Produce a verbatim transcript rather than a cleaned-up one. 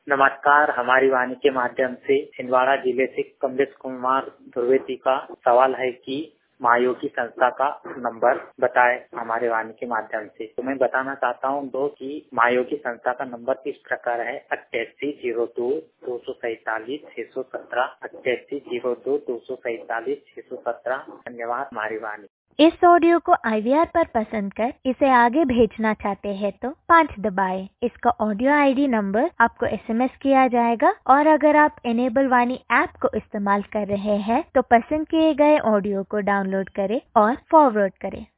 नमस्कार। हमारी वाणी के माध्यम से छिंदवाड़ा जिले से कमलेश कुमार द्विवेदी का सवाल है कि महायोगी संस्था का नंबर बताए हमारे वाणी के माध्यम से। तो मैं बताना चाहता हूँ दो कि महायोगी संस्था का नंबर इस प्रकार है अट्ठासी जीरो दो दो सौ सैतालीस छह सौ सत्रह अट्ठासी जीरो दो दो सौ सैतालीस छह सौ सत्रह। धन्यवाद। हमारी वाणी। इस ऑडियो को आई वी आर पर पसंद कर इसे आगे भेजना चाहते हैं तो पाँच दबाएं। इसका ऑडियो आई डी नंबर आपको एस एम एस किया जाएगा और अगर आप इनेबल वाणी ऐप को इस्तेमाल कर रहे हैं तो पसंद किए गए ऑडियो को डाउनलोड करें और फॉरवर्ड करें।